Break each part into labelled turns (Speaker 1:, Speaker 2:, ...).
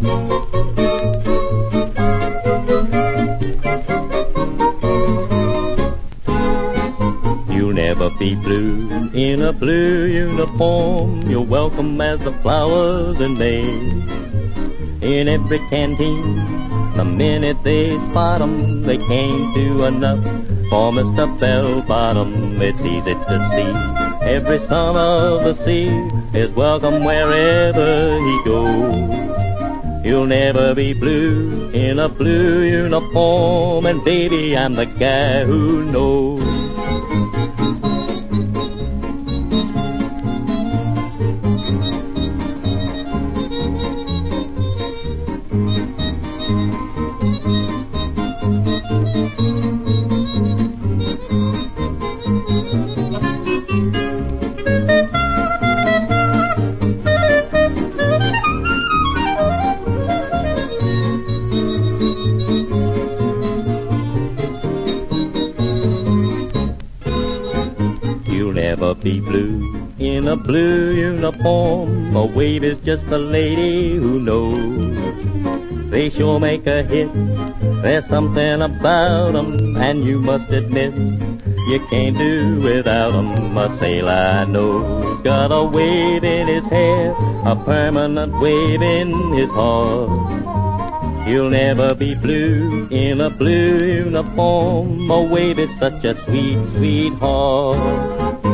Speaker 1: You'll never be blue in a blue uniform. You're welcome as the flowers in May. In every canteen, the minute they spot 'em, they came to enough for Mr. Bell-Bottom. It's easy to see every son of the sea is welcome wherever he goes. You'll never be blue in a blue uniform, and baby, I'm the guy who knows. You'll never be blue in a blue uniform. A wave is just a lady who knows. They sure make a hit. There's something about 'em, and you must admit you can't do without 'em. A sailor I know's got a wave in his hair, a permanent wave in his heart. You'll never be blue in a blue uniform. A wave is such a sweet, sweet heart.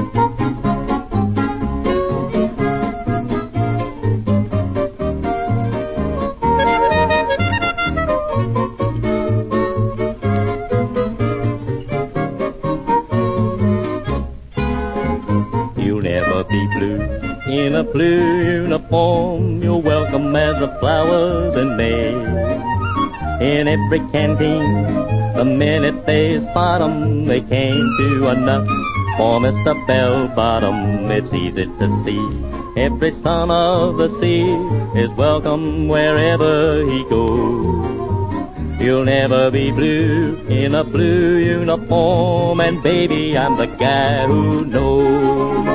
Speaker 1: You'll never be blue in a blue uniform. You're welcome as the flowers in May. In every canteen, the minute they spot 'em, they came to enough for Mr. Bell-Bottom. It's easy to see every son of the sea is welcome wherever he goes. You'll never be blue in a blue uniform, and baby, I'm the guy who knows.